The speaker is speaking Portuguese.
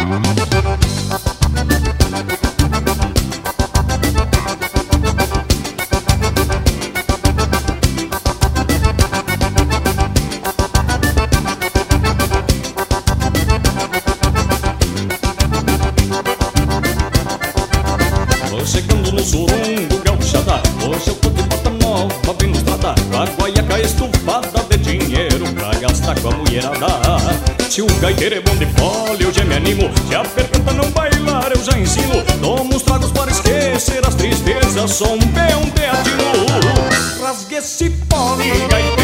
Vou chegando no surungo, gauchada, hoje eu tô de bota nova, bem lustrada, com a guaiaca estufada de dinheiro pra gastar com a mulherada. Se o gaiteiro é bom de fole, eu já me animo, se a pergunta não bailar, eu já ensino. Tomo uns tragos para esquecer as tristezas, sou um peão de atino. Rasgue esse pole, gaiteiro,